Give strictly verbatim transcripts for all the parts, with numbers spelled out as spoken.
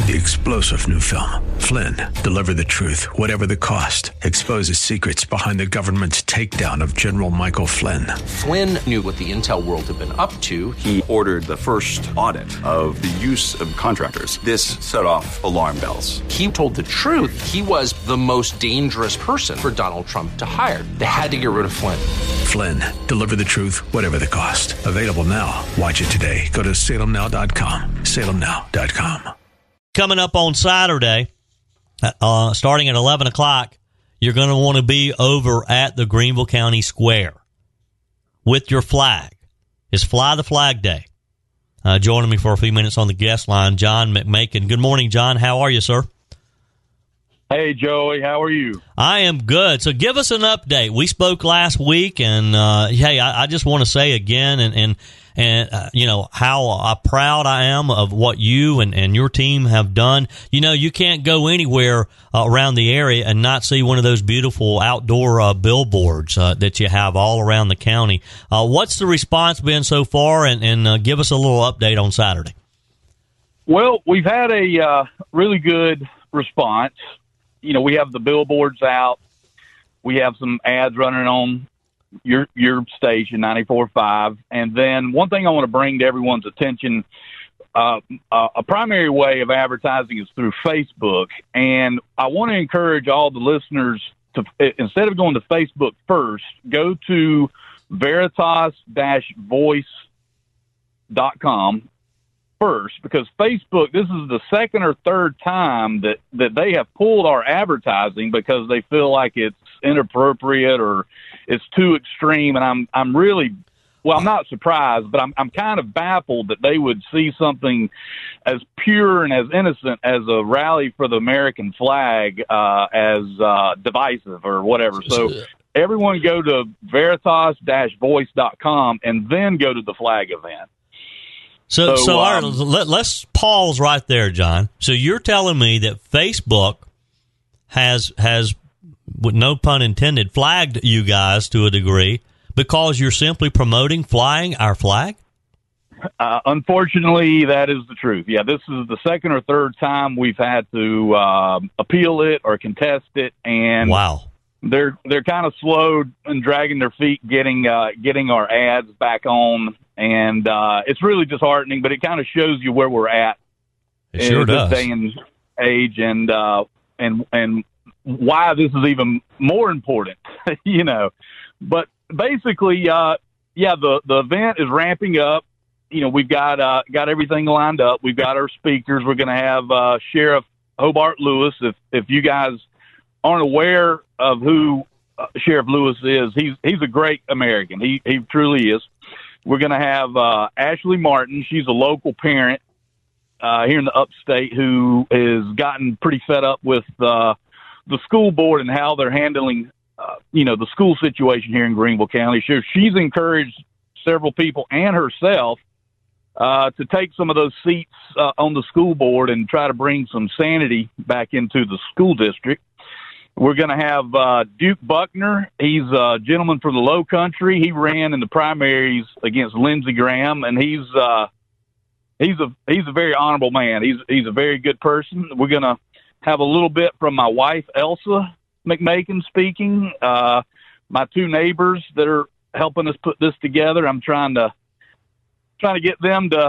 the explosive new film, Flynn, Deliver the Truth, Whatever the Cost, exposes secrets behind the government's takedown of General Michael Flynn. Flynn knew what the intel world had been up to. He ordered the first audit of the use of contractors. This set off alarm bells. He told the truth. He was the most dangerous person for Donald Trump to hire. They had to get rid of Flynn. Flynn, Deliver the Truth, Whatever the Cost. Available now. Watch it today. Go to salem now dot com. salem now dot com. Coming up on Saturday, uh, starting at eleven o'clock, you're going to want to be over at the Greenville County Square with your flag. It's Fly the Flag Day. Uh, joining me for a few minutes on the guest line, John McMakin. Good morning, John. How are you, sir? Hey, Joey. How are you? I am good. So give us an update. We spoke last week, and, uh, hey, I, I just want to say again, and, and and uh, you know, how uh, proud I am of what you and, and your team have done. You know, you can't go anywhere uh, around the area and not see one of those beautiful outdoor uh, billboards uh, that you have all around the county. Uh, what's the response been so far, and, and uh, give us a little update on Saturday. Well, we've had a uh, really good response. You know, we have the billboards out. We have some ads running on your your station, ninety-four point five. And then one thing I want to bring to everyone's attention, uh, uh, a primary way of advertising is through Facebook. And I want to encourage all the listeners to, instead of going to Facebook first, go to veritas dash voice dot com first, because Facebook, this is the second or third time that, that they have pulled our advertising because they feel like it's inappropriate or it's too extreme. And I'm I'm really, well, I'm not surprised, but I'm I'm kind of baffled that they would see something as pure and as innocent as a rally for the American flag uh, as uh, divisive or whatever. So everyone go to veritas dash voice dot com and then go to the flag event. So, so, So, all right, um, let, let's pause right there, John. So you're telling me that Facebook has, has, with no pun intended, flagged you guys to a degree because you're simply promoting flying our flag? Uh, unfortunately, that is the truth. Yeah, this is the second or third time we've had to uh, appeal it or contest it, and wow, they're they're kind of slow and dragging their feet getting uh, getting our ads back on. And uh, it's really disheartening, but it kind of shows you where we're at it sure in does. this day and age, and uh, and and why this is even more important, you know. But basically, uh, yeah, the the event is ramping up. You know, we've got uh, got everything lined up. We've got our speakers. We're going to have uh, Sheriff Hobart Lewis. If if you guys aren't aware of who uh, Sheriff Lewis is, he's he's a great American. He he truly is. We're going to have uh, Ashley Martin. She's a local parent uh, here in the upstate who has gotten pretty fed up with uh, the school board and how they're handling, uh, you know, the school situation here in Greenville County. So she's encouraged several people and herself uh, to take some of those seats uh, on the school board and try to bring some sanity back into the school district. We're going to have uh, Duke Buckner. He's a gentleman from the Low Country. He ran in the primaries against Lindsey Graham, and he's uh, he's a he's a very honorable man. He's he's a very good person. We're going to have a little bit from my wife, Elsa McMakin, speaking. Uh, my two neighbors that are helping us put this together. I'm trying to trying to get them to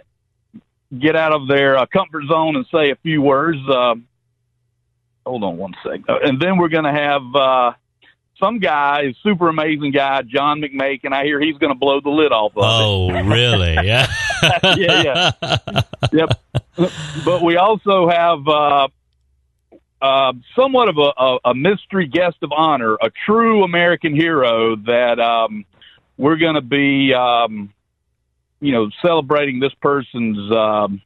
get out of their uh, comfort zone and say a few words. Uh, Hold on one second. And then we're going to have uh, some guy, super amazing guy, John McMakin. I hear he's going to blow the lid off of oh, it. Oh, really? Yeah. yeah, yeah. Yep. But we also have uh, uh, somewhat of a, a, a mystery guest of honor, a true American hero that um, we're going to be, um, you know, celebrating this person's um,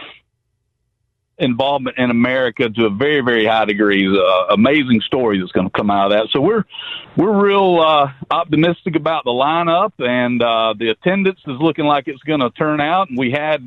involvement in America to a very, very high degree. Uh, amazing story that's going to come out of that. So we're we're real uh, optimistic about the lineup, and uh, the attendance is looking like it's going to turn out. And we had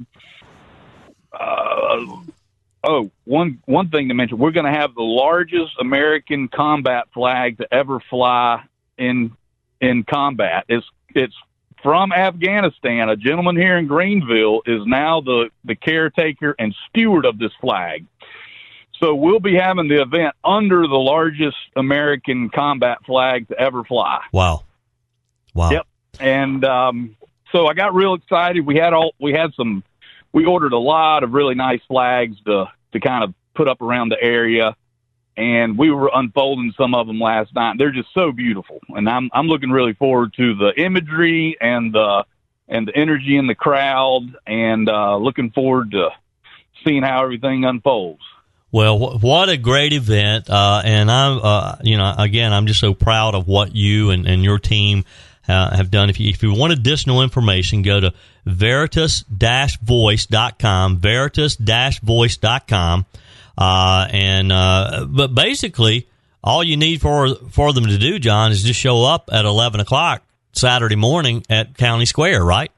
uh, oh one one thing to mention: we're going to have the largest American combat flag to ever fly in in combat. It's it's from Afghanistan, a gentleman here in Greenville, is now the, the caretaker and steward of this flag. So we'll be having the event under the largest American combat flag to ever fly. Wow. Wow. Yep. And um, so I got real excited. We had all we had some we ordered a lot of really nice flags to to kind of put up around the area, and we were unfolding some of them last night. They're just so beautiful, and I'm I'm looking really forward to the imagery and the and the energy in the crowd, and uh, looking forward to seeing how everything unfolds. Well, wh- what a great event, uh, and I'm, uh, you know, again, I'm just so proud of what you and, and your team uh, have done. If you, if you want additional information, go to veritas dash voice dot com, veritas dash voice dot com, uh, and uh, but basically, all you need for for them to do, John, is just show up at eleven o'clock Saturday morning at County Square, right?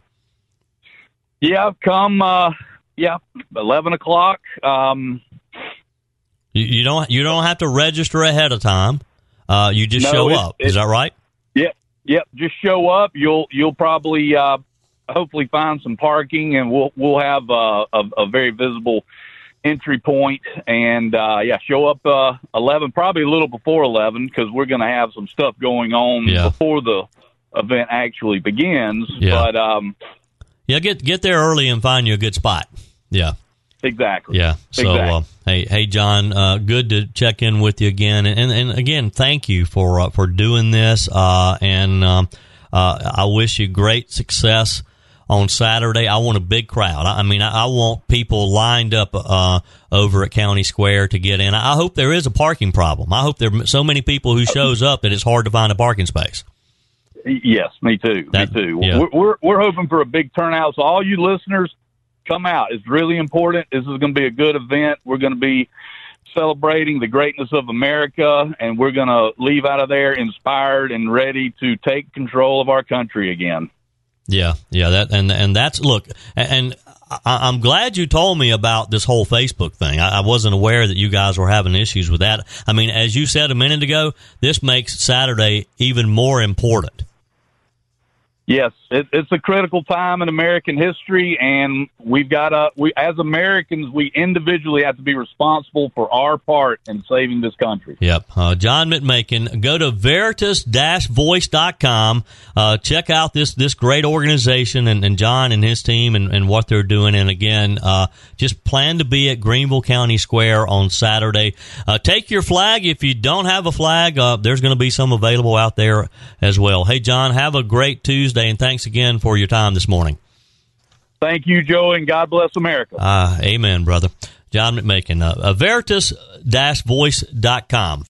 Yeah, come, uh, yeah, eleven o'clock. Um, You, you don't you don't have to register ahead of time. Uh, you just no, show it, up. It, Is that right? Yep, yep. Just show up. You'll you'll probably uh, hopefully find some parking, and we'll we'll have uh, a, a very visible entry point. And uh, yeah, show up uh, eleven, probably a little before eleven, because we're going to have some stuff going on yeah. before the event actually begins. Yeah. But um, yeah, get get there early and find you a good spot. Yeah. Exactly. Yeah. So, exactly. Uh, hey, hey, John, uh, good to check in with you again, and and, and again, thank you for uh, for doing this, uh, and um, uh, I wish you great success on Saturday. I want a big crowd. I, I mean, I, I want people lined up uh, over at County Square to get in. I hope there is a parking problem. I hope there are so many people who shows up that it's hard to find a parking space. Yes, me too. That, me too. Yeah. We're, we're we're hoping for a big turnout. So all you listeners, come out. It's really important. This is going to be a good event. We're going to be celebrating the greatness of America, and we're going to leave out of there inspired and ready to take control of our country again. Yeah, yeah, that and and that's look, and I, I'm glad you told me about this whole Facebook thing. I, I wasn't aware that you guys were having issues with that. I mean, as you said a minute ago, this makes Saturday even more important. Yes, it, it's a critical time in American history, and we've got to, we, as Americans, we individually have to be responsible for our part in saving this country. Yep. Uh, John McMakin, go to veritas dash voice dot com. Uh, check out this, this great organization and, and John and his team and, and what they're doing. And again, uh, just plan to be at Greenville County Square on Saturday. Uh, take your flag. If you don't have a flag, uh, there's going to be some available out there as well. Hey, John, have a great Tuesday. And thanks again for your time this morning. Thank you, Joe, and God bless America. Uh, amen, brother. John McMakin, uh, veritas dash voice dot com.